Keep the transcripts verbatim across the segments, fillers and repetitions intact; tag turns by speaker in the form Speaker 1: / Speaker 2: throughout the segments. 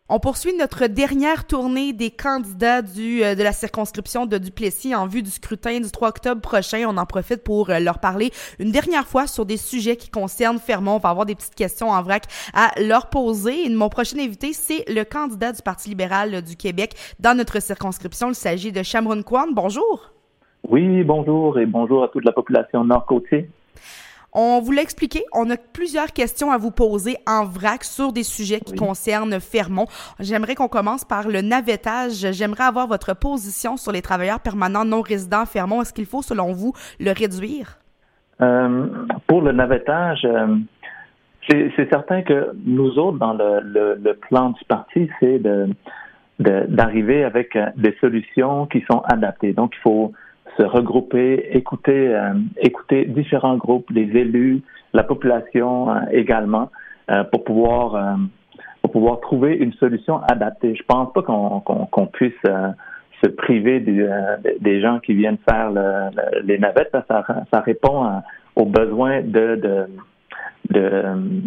Speaker 1: On poursuit notre dernière tournée des candidats du euh, de la circonscription de Duplessis en vue du scrutin du trois octobre prochain. On en profite pour euh, leur parler une dernière fois sur des sujets qui concernent Fermont. On va avoir des petites questions en vrac à leur poser. Et mon prochain invité, c'est le candidat du Parti libéral du Québec dans notre circonscription. Il s'agit de Shamroon Quan. Bonjour.
Speaker 2: Oui, bonjour et bonjour à toute la population nord-côtier.
Speaker 1: On vous l'a expliqué, on a plusieurs questions à vous poser en vrac sur des sujets qui oui. concernent Fermont. J'aimerais qu'on commence par le navettage. J'aimerais avoir votre position sur les travailleurs permanents non résidents à Fermont. Est-ce qu'il faut, selon vous, le réduire?
Speaker 2: Euh, pour le navettage, euh, c'est, c'est certain que nous autres, dans le, le, le plan du parti, c'est de, de, d'arriver avec des solutions qui sont adaptées. Donc, il faut se regrouper, écouter, euh, écouter différents groupes, les élus, la population euh, également, euh, pour pouvoir euh, pour pouvoir trouver une solution adaptée. Je pense pas qu'on qu'on, qu'on puisse euh, se priver du, euh, des gens qui viennent faire le, le, les navettes. Ça, ça répond à, aux besoins de de, de,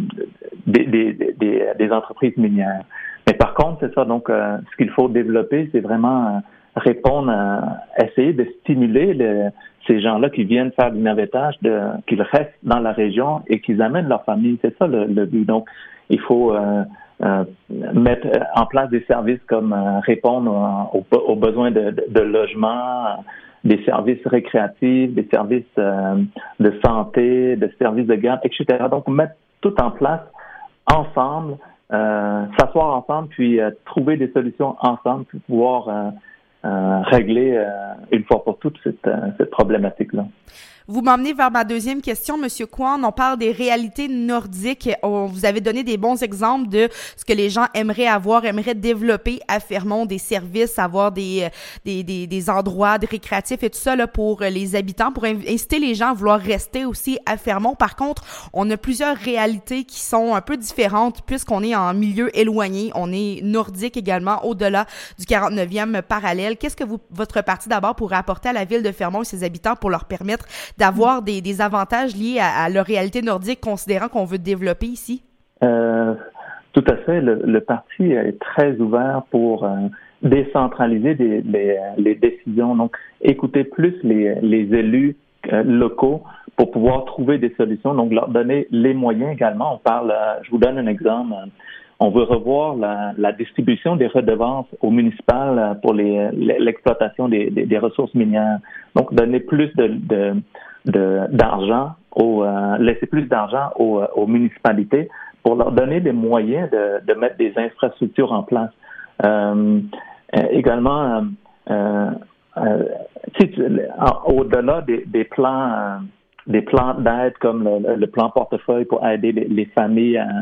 Speaker 2: de des, des, des, des entreprises minières. Mais par contre, c'est ça. Donc, euh, ce qu'il faut développer, c'est vraiment euh, répondre à essayer de stimuler le, ces gens-là qui viennent faire du navettage, de, qu'ils restent dans la région et qu'ils amènent leur famille. C'est ça le, le but. Donc, il faut euh, euh, mettre en place des services comme euh, répondre aux, aux besoins de, de, de logement, euh, des services récréatifs, des services euh, de santé, des services de garde, et cetera. Donc, mettre tout en place ensemble, euh, s'asseoir ensemble, puis euh, trouver des solutions ensemble pour pouvoir euh, Euh, régler euh, une fois pour toutes cette, euh, cette problématique-là.
Speaker 1: Vous m'emmenez vers ma deuxième question, Monsieur Quan. On parle des réalités nordiques. On vous avez donné des bons exemples de ce que les gens aimeraient avoir, aimeraient développer à Fermont, des services, avoir des des des, des endroits des récréatifs et tout ça là pour les habitants, pour inciter les gens à vouloir rester aussi à Fermont. Par contre, on a plusieurs réalités qui sont un peu différentes puisqu'on est en milieu éloigné. On est nordique également, au-delà du quarante-neuvième parallèle. Qu'est-ce que vous, votre parti d'abord pourrait apporter à la ville de Fermont et ses habitants pour leur permettre d'avoir des, des avantages liés à, à leur réalité nordique, considérant qu'on veut développer ici?
Speaker 2: Euh, tout à fait. Le, le parti est très ouvert pour euh, décentraliser des, les, les décisions. Donc, écouter plus les, les élus euh, locaux pour pouvoir trouver des solutions. Donc, leur donner les moyens également. On parle, euh, je vous donne un exemple. On veut revoir la, la distribution des redevances aux municipales pour les, l'exploitation des, des, des ressources minières. Donc, donner plus de, de, de d'argent, aux, euh, laisser plus d'argent aux, aux municipalités pour leur donner les moyens de, de mettre des infrastructures en place. Euh, euh, également, euh, euh, tu sais, au-delà des, des plans, euh, des plans d'aide comme le, le plan portefeuille pour aider les, les familles à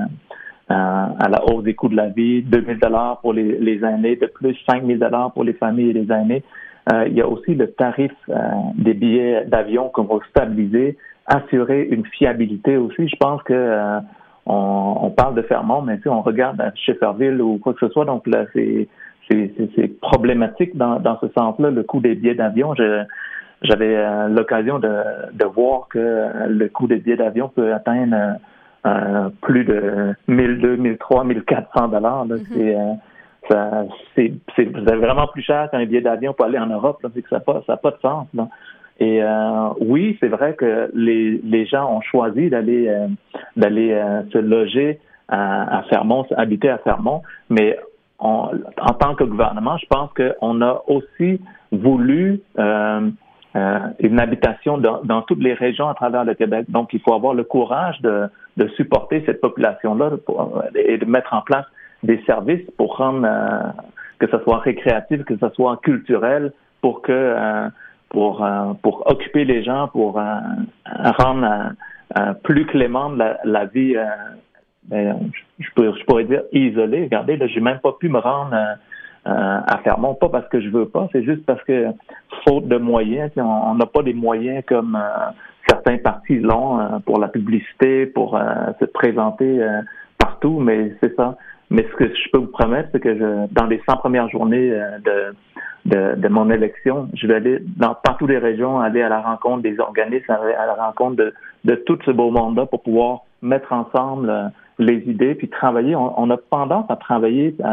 Speaker 2: à la hausse des coûts de la vie, deux mille dollars pour les, les aînés, de plus cinq mille dollars pour les familles et les aînés. Euh, il y a aussi le tarif euh, des billets d'avion qu'on va stabiliser, assurer une fiabilité aussi. Je pense que euh, on, on parle de Fermont, mais si on regarde à Shefferville ou quoi que ce soit, donc là c'est c'est, c'est, c'est problématique dans, dans ce sens-là, le coût des billets d'avion. Je, j'avais euh, l'occasion de, de voir que le coût des billets d'avion peut atteindre euh, Euh, plus de mille deux cents, mille trois cents, mille quatre cents dollars. Là, mm-hmm. c'est, euh, ça, c'est, c'est vraiment plus cher qu'un billet d'avion pour aller en Europe. Là, c'est que ça n'a pas, ça a pas de sens. Là. Et euh, oui, c'est vrai que les, les gens ont choisi d'aller, euh, d'aller euh, se loger à, à Fermont, habiter à Fermont, mais on, en tant que gouvernement, je pense qu'on a aussi voulu euh, Euh, une habitation dans, dans toutes les régions à travers le Québec. Donc, il faut avoir le courage de, de supporter cette population-là pour, et de mettre en place des services pour rendre, euh, que ce soit récréatif, que ce soit culturel, pour que euh, pour euh, pour occuper les gens, pour euh, rendre euh, euh, plus clémente la, la vie. Euh, ben, je, peux, je pourrais dire isolée. Regardez, là, j'ai même pas pu me rendre euh, à Fermont, pas parce que je veux pas, c'est juste parce que faute de moyens, on n'a pas des moyens comme euh, certains partis l'ont euh, pour la publicité, pour euh, se présenter euh, partout, mais c'est ça. Mais ce que je peux vous promettre, c'est que je, dans les cent premières journées euh, de, de de mon élection, je vais aller dans partout les régions, aller à la rencontre des organismes, aller à la rencontre de, de tout ce beau monde-là pour pouvoir mettre ensemble euh, les idées, puis travailler. On, on a tendance à travailler euh,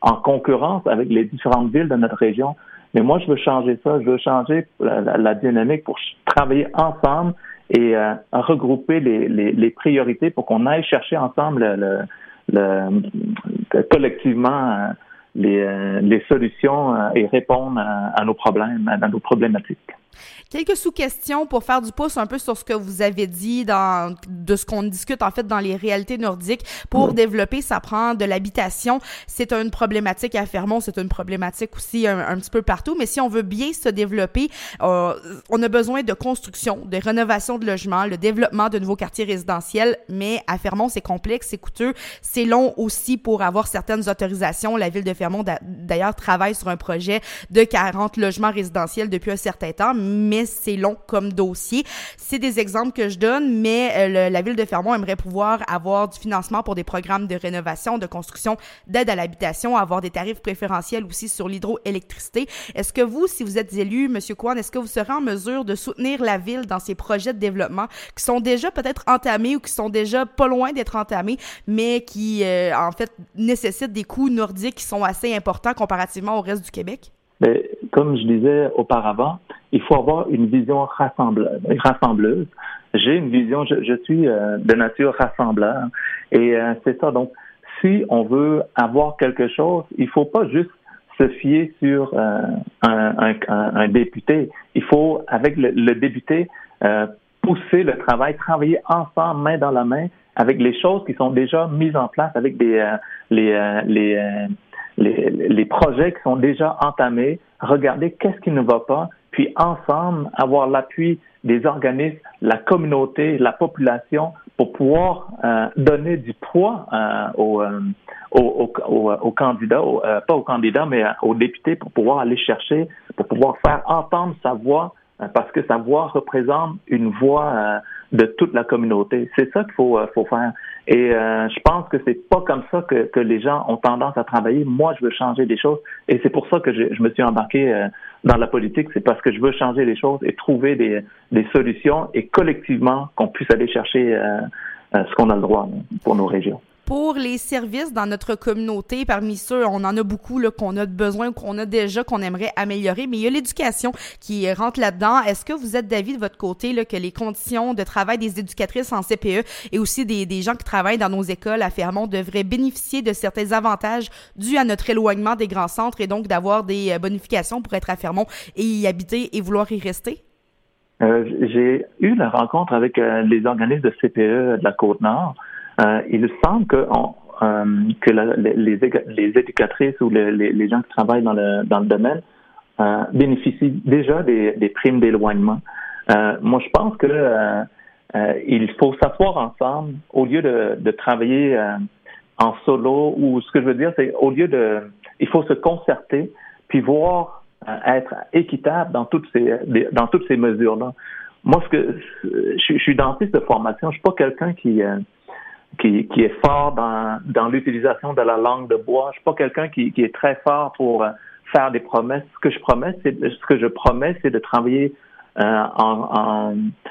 Speaker 2: en concurrence avec les différentes villes de notre région. Mais moi, je veux changer ça. Je veux changer la, la, la dynamique pour travailler ensemble et euh, regrouper les, les, les priorités pour qu'on aille chercher ensemble le, le, le, le collectivement euh, les, euh, les solutions euh, et répondre à, à nos problèmes, à nos problématiques.
Speaker 1: Quelques sous-questions pour faire du pouce un peu sur ce que vous avez dit dans de ce qu'on discute en fait dans les réalités nordiques. Pour oui. développer, ça prend de l'habitation. C'est une problématique à Fermont, c'est une problématique aussi un, un petit peu partout. Mais si on veut bien se développer, euh, on a besoin de construction, de rénovation de logements, le développement de nouveaux quartiers résidentiels. Mais à Fermont, c'est complexe, c'est coûteux, c'est long aussi pour avoir certaines autorisations. La ville de Fermont d'ailleurs travaille sur un projet de quarante logements résidentiels depuis un certain temps, mais c'est long comme dossier. C'est des exemples que je donne, mais euh, le, la ville de Fermont aimerait pouvoir avoir du financement pour des programmes de rénovation, de construction, d'aide à l'habitation, avoir des tarifs préférentiels aussi sur l'hydroélectricité. Est-ce que vous, si vous êtes élu, M. Kwan, est-ce que vous serez en mesure de soutenir la ville dans ces projets de développement qui sont déjà peut-être entamés ou qui sont déjà pas loin d'être entamés, mais qui, euh, en fait, nécessitent des coûts nordiques qui sont assez importants comparativement au reste du Québec?
Speaker 2: Bien, comme je disais auparavant, il faut avoir une vision rassembleuse. rassembleuse. J'ai une vision, je, je suis euh, de nature rassembleur, et euh, c'est ça. Donc, si on veut avoir quelque chose, il faut pas juste se fier sur euh, un, un, un député. Il faut, avec le, le député, euh, pousser le travail, travailler ensemble, main dans la main, avec les choses qui sont déjà mises en place, avec des, euh, les, euh, les, euh, les, les projets qui sont déjà entamés, regarder qu'est-ce qui ne va pas, puis ensemble avoir l'appui des organismes, la communauté, la population, pour pouvoir euh, donner du poids euh, aux, euh, aux, aux, aux candidats, aux, euh, pas aux candidats, mais aux députés, pour pouvoir aller chercher, pour pouvoir faire entendre sa voix, euh, parce que sa voix représente une voix euh, de toute la communauté. C'est ça qu'il faut, euh, faut faire. Et euh, je pense que c'est pas comme ça que, que les gens ont tendance à travailler. Moi, je veux changer des choses, et c'est pour ça que je, je me suis embarqué euh, dans la politique. C'est parce que je veux changer les choses et trouver des, des solutions, et collectivement qu'on puisse aller chercher euh, euh, ce qu'on a le droit pour nos régions.
Speaker 1: Pour les services dans notre communauté, parmi ceux, on en a beaucoup là, qu'on a besoin, qu'on a déjà, qu'on aimerait améliorer, mais il y a l'éducation qui rentre là-dedans. Est-ce que vous êtes d'avis de votre côté là, que les conditions de travail des éducatrices en C P E et aussi des, des gens qui travaillent dans nos écoles à Fermont devraient bénéficier de certains avantages dus à notre éloignement des grands centres, et donc d'avoir des bonifications pour être à Fermont et y habiter et vouloir y rester?
Speaker 2: Euh, j'ai eu la rencontre avec euh, les organismes de C P E de la Côte-Nord. Euh, il semble que, on, euh, que la, les, les éducatrices ou les, les, les gens qui travaillent dans le, dans le domaine euh, bénéficient déjà des, des primes d'éloignement. Euh, moi, je pense que euh, euh, il faut s'asseoir ensemble au lieu de, de travailler euh, en solo, ou ce que je veux dire, c'est au lieu de, il faut se concerter puis voir euh, être équitable dans toutes ces, dans toutes ces mesures-là. Moi, ce que je, je suis dentiste de formation, je suis pas quelqu'un qui euh, Qui, qui est fort dans, dans l'utilisation de la langue de bois. Je suis pas quelqu'un qui, qui est très fort pour euh, faire des promesses. Ce que je promets, c'est ce que je promets, c'est de travailler euh, en, en,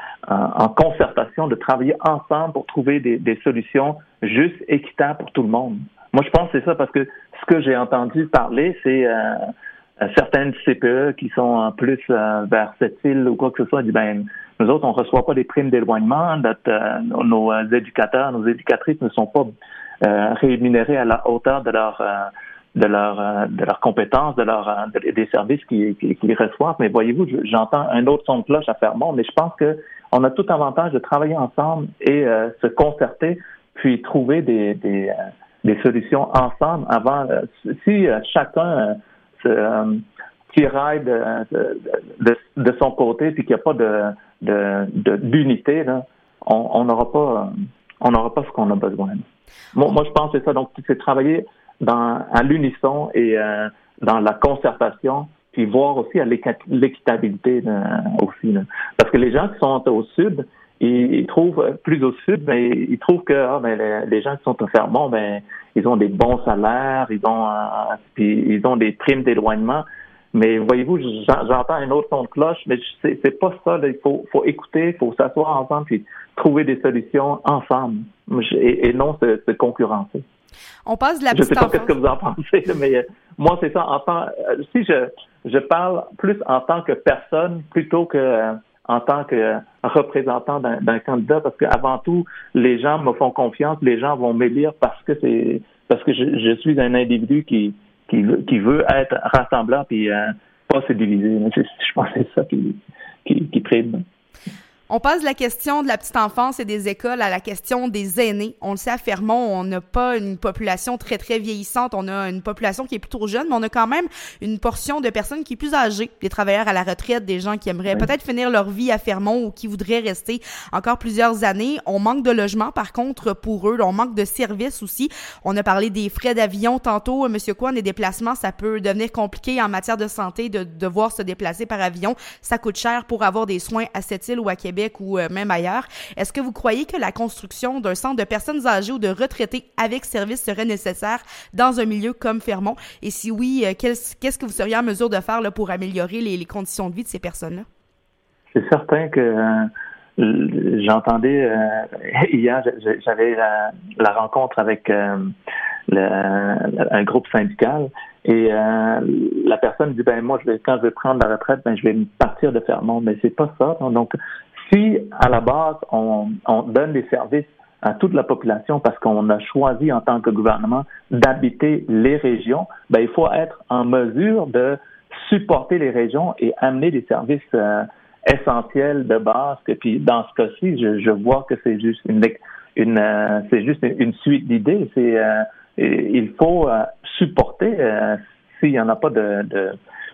Speaker 2: en concertation, de travailler ensemble pour trouver des, des solutions justes, équitables pour tout le monde. Moi, je pense que c'est ça, parce que ce que j'ai entendu parler, c'est euh, certaines C P E qui sont en plus euh, vers cette île ou quoi que ce soit, disent ben nous autres, on ne reçoit pas des primes d'éloignement. Notre, euh, nos éducateurs, nos éducatrices ne sont pas euh, rémunérés à la hauteur de leur euh, de leur euh, de leurs compétences, de leur euh, de, des services qu'ils, qu'ils, qu'ils reçoivent. Mais voyez-vous, j'entends un autre son de cloche à Fermont, mais je pense que on a tout avantage de travailler ensemble et euh, se concerter, puis trouver des des, euh, des solutions ensemble avant. Euh, si euh, chacun euh, se euh, tiraille de, de, de, de son côté, puis qu'il n'y a pas de De, de, d'unité, là, on n'aura pas, on n'aura pas ce qu'on a besoin. Moi, moi, je pense que c'est ça. Donc, c'est travailler dans, à l'unisson et euh, dans la concertation, puis voir aussi à l'équitabilité là, aussi. Là. Parce que les gens qui sont au sud, ils, ils trouvent plus au sud, mais ils trouvent que ah, ben, les, les gens qui sont au Fermont, ben, ils ont des bons salaires, ils ont, euh, puis ils ont des primes d'éloignement. Mais voyez-vous, j'entends un autre son de cloche, mais c'est, c'est pas ça. Là. Il faut, faut écouter, il faut s'asseoir ensemble puis trouver des solutions ensemble et, et non se, se concurrencer.
Speaker 1: On passe de la
Speaker 2: je
Speaker 1: petite
Speaker 2: sais pas
Speaker 1: enfance.
Speaker 2: ce que vous en pensez, mais euh, moi, c'est ça. En tant, euh, si je, je parle plus en tant que personne plutôt que euh, en tant que euh, représentant d'un, d'un candidat, parce qu'avant tout, les gens me font confiance, les gens vont m'élire parce que c'est parce que je, je suis un individu qui qui veut, qui veut être rassembleur puis euh, pas se diviser. Je, je pense que c'est ça qui qui, qui prime.
Speaker 1: On passe de la question de la petite enfance et des écoles à la question des aînés. On le sait, à Fermont, on n'a pas une population très, très vieillissante. On a une population qui est plutôt jeune, mais on a quand même une portion de personnes qui est plus âgée, des travailleurs à la retraite, des gens qui aimeraient oui. peut-être finir leur vie à Fermont ou qui voudraient rester encore plusieurs années. On manque de logements, par contre, pour eux. On manque de services aussi. On a parlé des frais d'avion tantôt. Monsieur Kwan, les déplacements, ça peut devenir compliqué en matière de santé de devoir se déplacer par avion. Ça coûte cher pour avoir des soins à Sept-Îles ou à Québec ou même ailleurs. Est-ce que vous croyez que la construction d'un centre de personnes âgées ou de retraités avec service serait nécessaire dans un milieu comme Fermont? Et si oui, qu'est-ce que vous seriez en mesure de faire là, pour améliorer les, les conditions de vie de ces personnes-là?
Speaker 2: C'est certain que euh, j'entendais euh, hier, j'avais la, la rencontre avec euh, le, un groupe syndical et euh, la personne dit ben moi je vais quand je vais prendre la retraite ben je vais partir de Fermont, mais c'est pas ça. Donc si, à la base, on, on donne des services à toute la population parce qu'on a choisi en tant que gouvernement d'habiter les régions, ben, il faut être en mesure de supporter les régions et amener des services euh, essentiels de base. Et puis, dans ce cas-ci, je, je vois que c'est juste une, une euh, c'est juste une suite d'idées. C'est, euh, il faut euh, supporter euh, s'il n'y en a pas de, de,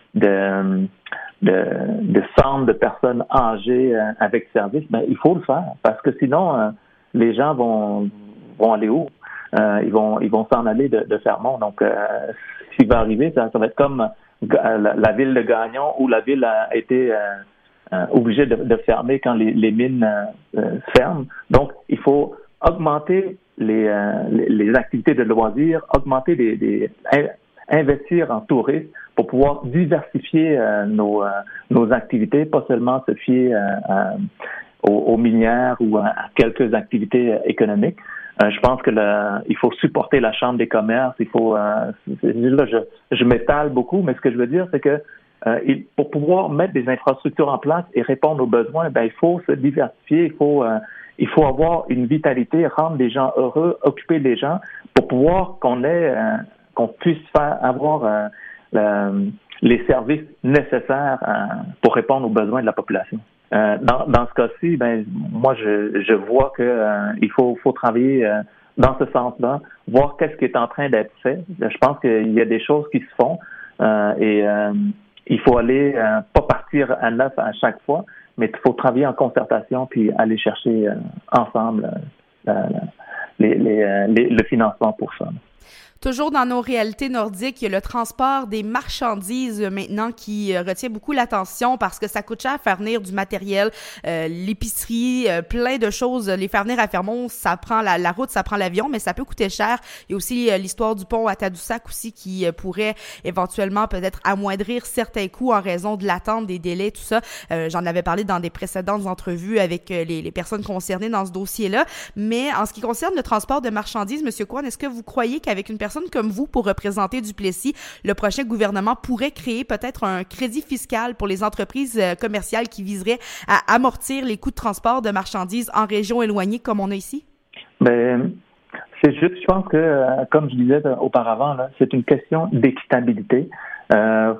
Speaker 2: de De, de centres de personnes âgées euh, avec service, ben il faut le faire parce que sinon euh, les gens vont vont aller où? Euh, ils vont ils vont s'en aller de, de Fermont. Donc euh, ce qui va arriver, ça, ça va être comme la, la ville de Gagnon où la ville a été euh, euh, obligée de, de fermer quand les, les mines euh, ferment. Donc il faut augmenter les, euh, les, les activités de loisirs, augmenter les, les investir en tourisme pour pouvoir diversifier euh, nos, euh, nos activités, pas seulement se fier euh, à, aux, aux minières ou à, à quelques activités économiques. Euh, je pense que le, il faut supporter la Chambre des commerces. Il faut, euh, là, je, je m'étale beaucoup, mais ce que je veux dire, c'est que euh, il, pour pouvoir mettre des infrastructures en place et répondre aux besoins, ben il faut se diversifier. Il faut, euh, il faut avoir une vitalité, rendre les gens heureux, occuper les gens pour pouvoir qu'on ait euh, qu'on puisse faire avoir euh, le, les services nécessaires euh, pour répondre aux besoins de la population. Euh, dans, dans ce cas-ci, ben moi je, je vois que euh, il faut, faut travailler euh, dans ce sens-là, voir qu'est-ce qui est en train d'être fait. Je pense qu'il y a des choses qui se font euh, et euh, il faut aller euh, pas partir à neuf à chaque fois, mais il faut travailler en concertation puis aller chercher euh, ensemble euh, les, les, les, le financement pour ça.
Speaker 1: Toujours dans nos réalités nordiques, il y a le transport des marchandises maintenant qui euh, retient beaucoup l'attention parce que ça coûte cher faire venir du matériel, euh, l'épicerie, euh, plein de choses. Les faire venir à Fermont, ça prend la, la route, ça prend l'avion, mais ça peut coûter cher. Il y a aussi euh, l'histoire du pont à Tadoussac aussi qui euh, pourrait éventuellement peut-être amoindrir certains coûts en raison de l'attente, des délais, tout ça. Euh, j'en avais parlé dans des précédentes entrevues avec euh, les, les personnes concernées dans ce dossier-là. Mais en ce qui concerne le transport de marchandises, Monsieur Kwan, est-ce que vous croyez qu'avec une personne comme vous pour représenter Duplessis, le prochain gouvernement pourrait créer peut-être un crédit fiscal pour les entreprises commerciales qui viserait à amortir les coûts de transport de marchandises en région éloignée comme on a ici?
Speaker 2: Ben, c'est juste, je pense que, comme je disais auparavant, là, c'est une question d'équitabilité. Euh,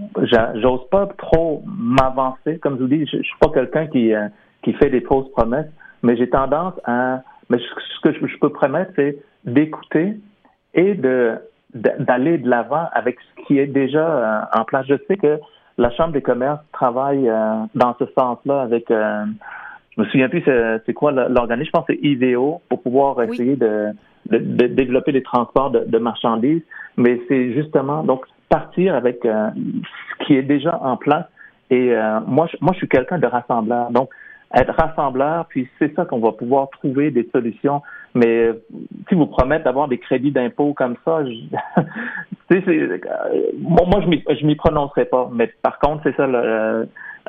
Speaker 2: j'ose pas trop m'avancer. Comme je vous dis, je, je suis pas quelqu'un qui, euh, qui fait des fausses promesses, mais j'ai tendance à... Mais ce que je, je peux promettre, c'est d'écouter et de, d'aller de l'avant avec ce qui est déjà euh, en place. Je sais que la Chambre des commerces travaille euh, dans ce sens-là avec, euh, je me souviens plus c'est, c'est quoi l'organisme, je pense que c'est I V O, pour pouvoir oui. essayer de, de, de développer les transports de, de marchandises, mais c'est justement, donc, partir avec euh, ce qui est déjà en place. Et euh, moi, je, moi, je suis quelqu'un de rassembleur, donc être rassembleur, puis c'est ça qu'on va pouvoir trouver des solutions. Mais si vous promettez d'avoir des crédits d'impôt comme ça, je, c'est, c'est, moi je m'y, je m'y prononcerai pas. Mais par contre, c'est ça, le, euh,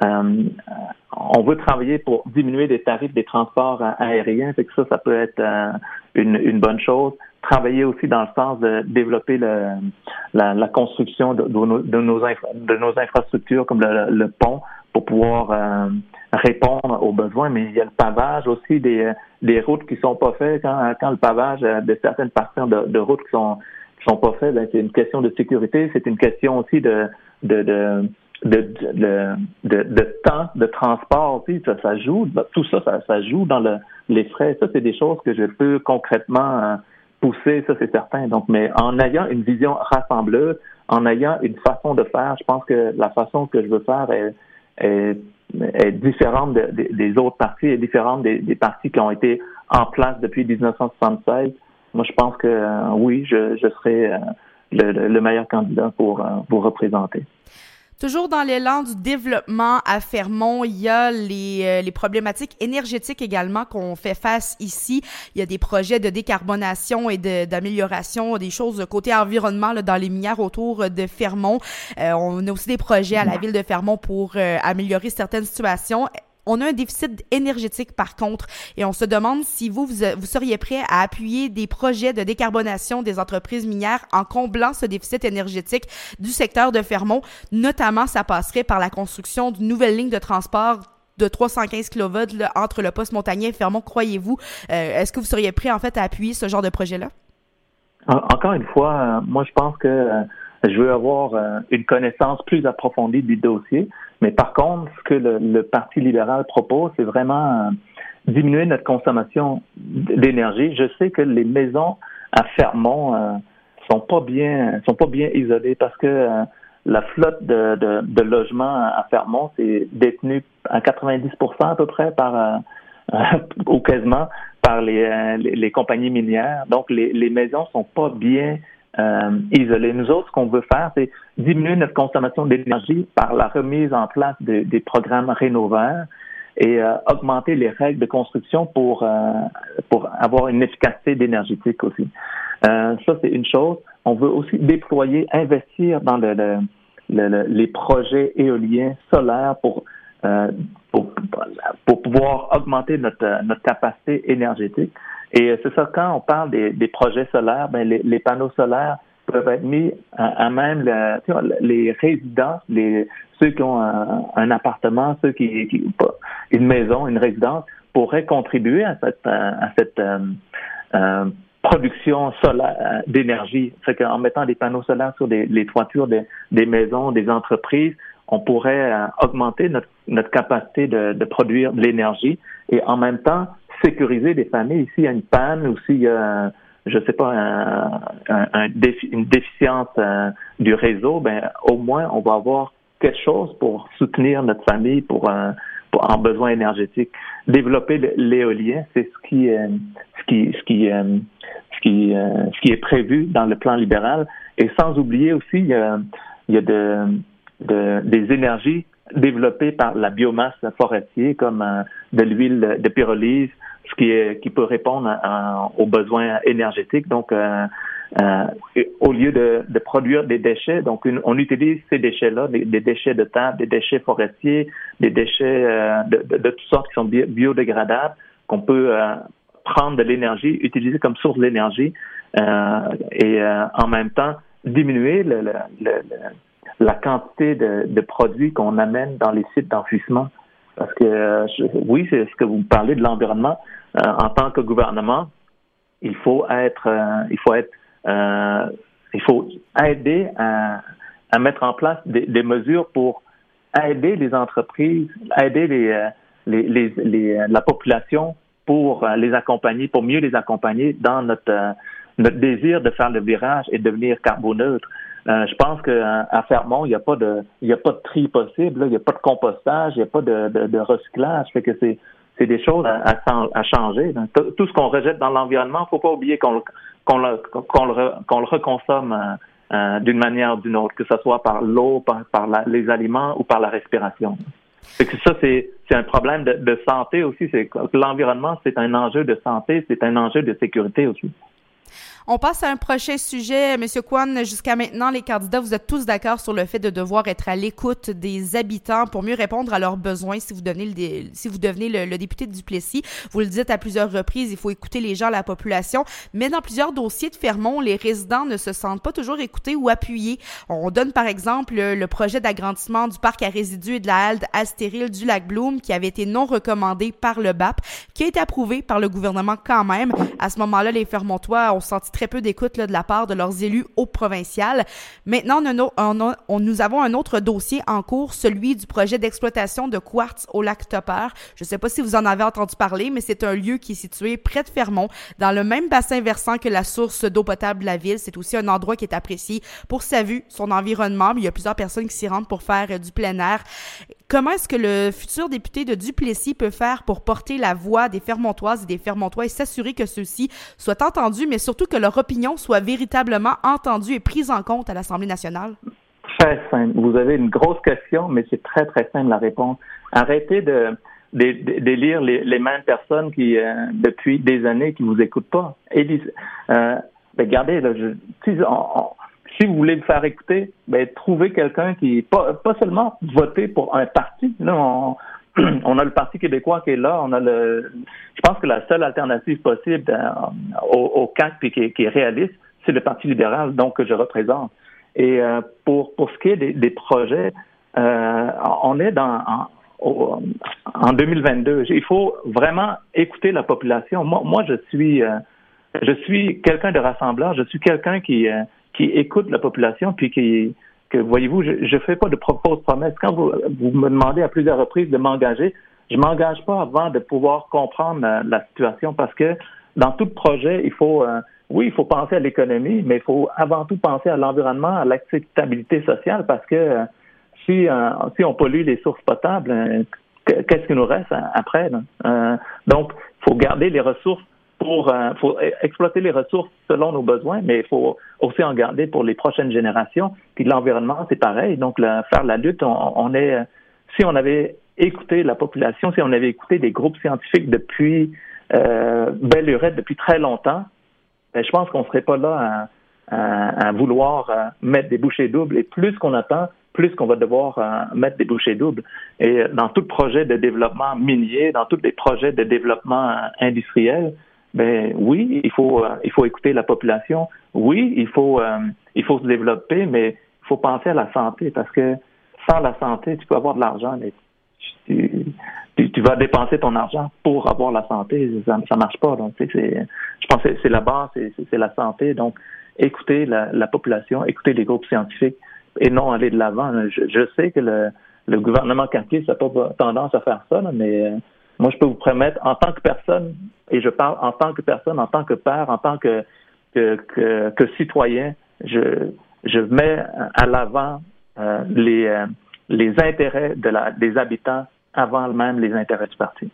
Speaker 2: on veut travailler pour diminuer les tarifs des transports aériens, fait que ça, ça peut être euh, une, une bonne chose. travailler aussi dans le sens de développer le, la, la construction de, de, nos, de, nos, infra, de nos infrastructures comme le, le pont pour pouvoir euh, répondre aux besoins. Mais il y a le pavage aussi des, des routes qui sont pas faites. Quand, quand le pavage de certaines parties de, de routes qui sont qui sont pas faites, ben, c'est une question de sécurité, c'est une question aussi de de, de De, de, de, de temps de transport aussi, ça, ça joue, tout ça, ça, ça joue dans le, les frais. Ça, c'est des choses que je peux concrètement euh, pousser, ça c'est certain. Donc, mais en ayant une vision rassembleuse, en ayant une façon de faire, je pense que la façon que je veux faire est, est, est différente de, de, des autres partis, est différente des, des partis qui ont été en place depuis dix-neuf cent soixante-seize. Moi, je pense que euh, oui, je, je serai euh, le, le meilleur candidat pour euh, vous représenter.
Speaker 1: Toujours dans l'élan du développement à Fermont, il y a les, euh, les problématiques énergétiques également qu'on fait face ici. Il y a des projets de décarbonation et de, d'amélioration, des choses côté environnement là, dans les minières autour de Fermont. Euh, on a aussi des projets à la ville de Fermont pour euh, améliorer certaines situations. On a un déficit énergétique, par contre, et on se demande si vous, vous, vous seriez prêt à appuyer des projets de décarbonation des entreprises minières en comblant ce déficit énergétique du secteur de Fermont. Notamment, ça passerait par la construction d'une nouvelle ligne de transport de trois cent quinze kilovolts là, entre le poste Montagnier et Fermont. Croyez-vous, euh, est-ce que vous seriez prêt, en fait, à appuyer ce genre de projet-là?
Speaker 2: Encore une fois, euh, moi, je pense que euh, je veux avoir euh, une connaissance plus approfondie du dossier. Mais par contre, ce que le, le Parti libéral propose, c'est vraiment euh, diminuer notre consommation d'énergie. Je sais que les maisons à Fermont euh, sont pas bien, sont pas bien isolées parce que euh, la flotte de, de, de logements à Fermont, c'est détenu à quatre-vingt-dix pour cent à peu près par euh, euh, ou quasiment par les, euh, les, les compagnies minières. Donc, les, les maisons sont pas bien Euh, isolés. Nous autres, ce qu'on veut faire, c'est diminuer notre consommation d'énergie par la remise en place de, des programmes Rénovaires et euh, augmenter les règles de construction pour euh, pour avoir une efficacité énergétique aussi. Euh, ça, c'est une chose. On veut aussi déployer, investir dans le, le, le, le, les projets éoliens solaires pour, euh, pour pour pouvoir augmenter notre notre capacité énergétique. Et c'est ça, quand on parle des, des projets solaires, ben les, les panneaux solaires peuvent être mis à, à même le, tu vois, les résidents, les, ceux qui ont un, un appartement, ceux qui, qui une maison, une résidence, pourraient contribuer à cette, à cette euh, euh, production solaire d'énergie. C'est qu'en mettant des panneaux solaires sur des, les toitures des, des maisons, des entreprises, on pourrait euh, augmenter notre, notre capacité de, de produire de l'énergie et en même temps sécuriser des familles. S'il y a une panne ou s'il y a, je sais pas, un, un, un défi, une déficience euh, du réseau, ben au moins on va avoir quelque chose pour soutenir notre famille pour, euh, pour en besoin énergétique. Développer l'éolien, c'est ce qui, euh, ce qui, ce qui, euh, ce qui, euh, ce qui est prévu dans le plan libéral. Et sans oublier aussi, il y a, il y a de, de, des énergies développées par la biomasse forestière, comme euh, de l'huile de pyrolyse, ce qui est qui peut répondre à, à, aux besoins énergétiques. Donc, euh, euh, au lieu de, de produire des déchets, donc une, on utilise ces déchets-là, des, des déchets de table, des déchets forestiers, des déchets euh, de, de, de toutes sortes qui sont bio, biodégradables, qu'on peut euh, prendre de l'énergie, utiliser comme source d'énergie, euh, et euh, en même temps diminuer le, le, le, le, la quantité de, de produits qu'on amène dans les sites d'enfouissement. Parce que, euh, je, oui, c'est ce que vous parlez de l'environnement. Euh, en tant que gouvernement, il faut être, euh, il faut être, euh, il faut aider à, à mettre en place des, des mesures pour aider les entreprises, aider les, euh, les, les, les, la population pour euh, les accompagner, pour mieux les accompagner dans notre, euh, notre désir de faire le virage et devenir carboneutre. Euh, je pense qu'à Fermont, il n'y a pas de, il y a pas de tri possible, là. Il n'y a pas de compostage, il n'y a pas de, de, de recyclage. Fait que c'est, c'est des choses à, à, à changer. Donc, tout ce qu'on rejette dans l'environnement, faut pas oublier qu'on, qu'on le, qu'on le, qu'on le reconsomme euh, euh, d'une manière ou d'une autre, que ce soit par l'eau, par, par la, les aliments ou par la respiration. Fait que ça, c'est, c'est un problème de, de santé aussi. C'est que l'environnement, c'est un enjeu de santé, c'est un enjeu de sécurité aussi.
Speaker 1: On passe à un prochain sujet. Monsieur Kwan, jusqu'à maintenant, les candidats, vous êtes tous d'accord sur le fait de devoir être à l'écoute des habitants pour mieux répondre à leurs besoins si vous devenez le, si vous devenez le, le député de Duplessis. Vous le dites à plusieurs reprises, il faut écouter les gens, la population. Mais dans plusieurs dossiers de Fermont, les résidents ne se sentent pas toujours écoutés ou appuyés. On donne par exemple le projet d'agrandissement du parc à résidus et de la halde Astéril du lac Bloom qui avait été non recommandé par le B A P, qui a été approuvé par le gouvernement quand même. À ce moment-là, les Fermontois ont senti très peu d'écoute là, de la part de leurs élus au provincial. Maintenant, on a, on a, on, nous avons un autre dossier en cours, celui du projet d'exploitation de quartz au lac Topper. Je ne sais pas si vous en avez entendu parler, mais c'est un lieu qui est situé près de Fermont, dans le même bassin versant que la source d'eau potable de la ville. C'est aussi un endroit qui est apprécié pour sa vue, son environnement. Il y a plusieurs personnes qui s'y rendent pour faire euh, du plein air. Comment est-ce que le futur député de Duplessis peut faire pour porter la voix des Fermontoises et des Fermontois et s'assurer que ceux-ci soient entendus, mais surtout que leur opinion soit véritablement entendue et prise en compte à l'Assemblée nationale?
Speaker 2: Très simple. Vous avez une grosse question, mais c'est très, très simple la réponse. Arrêtez de, de, de, de lire les, les mêmes personnes qui, euh, depuis des années, qui vous écoutent pas. Et, euh, ben, regardez, là, je, si, on, on, si vous voulez le faire écouter, ben, trouvez quelqu'un qui, pas, pas seulement voter pour un parti. Là, on, on a le Parti québécois qui est là. On a le, je pense que la seule alternative possible euh, au, au C A Q puis qui, qui est réaliste, c'est le Parti libéral, donc que je représente. Et euh, pour pour ce qui est des, des projets, euh, on est dans en, au, en deux mille vingt-deux. Il faut vraiment écouter la population. Moi, moi, je suis euh, je suis quelqu'un de rassembleur. Je suis quelqu'un qui euh, qui écoute la population puis qui que voyez-vous, je ne fais pas de fausses promesses. Quand vous, vous me demandez à plusieurs reprises de m'engager, je m'engage pas avant de pouvoir comprendre la, la situation parce que dans tout projet, il faut, euh, oui, il faut penser à l'économie, mais il faut avant tout penser à l'environnement, à l'acceptabilité sociale parce que euh, si, euh, si on pollue les sources potables, euh, qu'est-ce qui nous reste après? Là? Euh, donc, il faut garder les ressources pour euh, faut exploiter les ressources selon nos besoins, mais il faut aussi en garder pour les prochaines générations. Puis l'environnement, c'est pareil. Donc, le, faire la lutte, on, on est... Si on avait écouté la population, si on avait écouté des groupes scientifiques depuis euh, belle lurette, depuis très longtemps, ben, je pense qu'on ne serait pas là à, à, à vouloir euh, mettre des bouchées doubles. Et plus qu'on attend, plus qu'on va devoir euh, mettre des bouchées doubles. Et dans tout projet de développement minier, dans tous les projets de développement euh, industriel, ben oui, il faut euh, il faut écouter la population. Oui, il faut euh, il faut se développer, mais il faut penser à la santé parce que sans la santé, tu peux avoir de l'argent, mais tu, tu, tu vas dépenser ton argent pour avoir la santé, ça ça marche pas. Donc c'est, c'est je pense que c'est la base, c'est, c'est la santé. Donc écouter la, la population, écouter les groupes scientifiques et non aller de l'avant. Je, je sais que le le gouvernement caquiste n'a pas tendance à faire ça, là, mais euh, moi, je peux vous promettre, en tant que personne, et je parle en tant que personne, en tant que père, en tant que que, que, que citoyen, je je mets à l'avant euh, les euh, les intérêts de la des habitants avant même les intérêts du parti.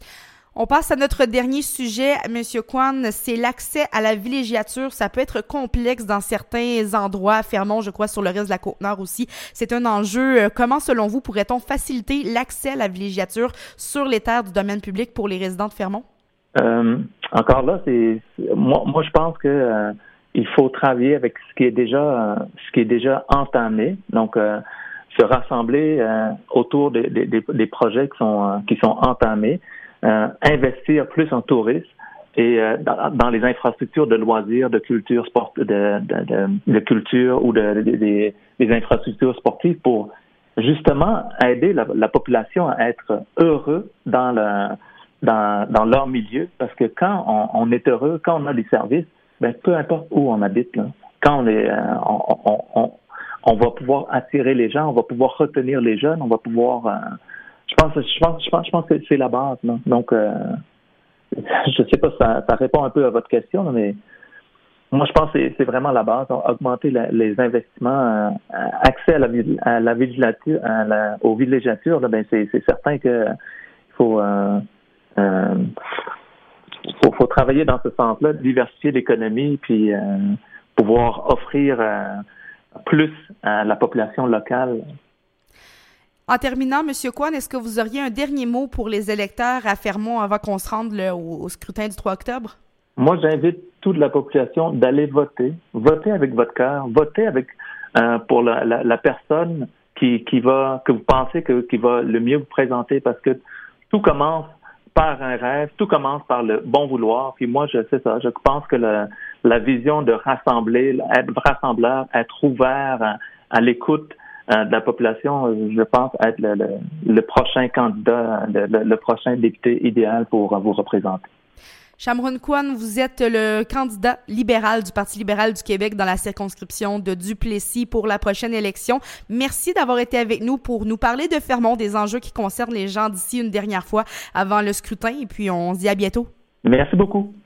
Speaker 1: On passe à notre dernier sujet, Monsieur Kwan, c'est l'accès à la villégiature. Ça peut être complexe dans certains endroits, à Fermont, je crois, sur le reste de la Côte-Nord aussi. C'est un enjeu. Comment, selon vous, pourrait-on faciliter l'accès à la villégiature sur les terres du domaine public pour les résidents de Fermont?
Speaker 2: Euh, encore là, c'est, c'est moi, moi, je pense que euh, il faut travailler avec ce qui est déjà, euh, ce qui est déjà entamé. Donc, euh, se rassembler euh, autour des, des, des projets qui sont euh, qui sont entamés. Euh, investir plus en tourisme et euh, dans, dans les infrastructures de loisirs, de culture sport, de, de, de, de culture ou de, de, de, des, des infrastructures sportives pour justement aider la, la population à être heureux dans le dans, dans leur milieu, parce que quand on, on est heureux, quand on a des services, ben peu importe où on habite, là, quand on est, euh, on, on, on, on va pouvoir attirer les gens, on va pouvoir retenir les jeunes, on va pouvoir euh, Je pense, je pense, je pense, je pense que c'est la base. Là. Donc, euh, je sais pas si ça, ça répond un peu à votre question, là, mais moi, je pense que c'est, c'est vraiment la base. Augmenter la, les investissements, euh, accès à la, à la villégiature, à la, aux villégiatures, là, ben c'est, c'est certain que il faut, euh, euh, faut, faut travailler dans ce sens-là, diversifier l'économie, puis euh, pouvoir offrir euh, plus à la population locale.
Speaker 1: En terminant, M. Kwan, est-ce que vous auriez un dernier mot pour les électeurs à Fermont avant qu'on se rende là, au, au scrutin du trois octobre?
Speaker 2: Moi, j'invite toute la population d'aller voter. Voter avec votre cœur. Voter avec euh, pour la, la, la personne qui, qui va, que vous pensez que, qui va le mieux vous présenter, parce que tout commence par un rêve, tout commence par le bon vouloir. Puis moi, je sais ça. Je pense que le, la vision de rassembler, être rassembleur, être ouvert à, à l'écoute euh, de la population, je pense être le, le, le prochain candidat, le, le, le prochain député idéal pour vous représenter.
Speaker 1: Shamroon Kwan, vous êtes le candidat libéral du Parti libéral du Québec dans la circonscription de Duplessis pour la prochaine élection. Merci d'avoir été avec nous pour nous parler de Fermont, des enjeux qui concernent les gens d'ici une dernière fois avant le scrutin. Et puis, on se dit à bientôt.
Speaker 2: Merci beaucoup.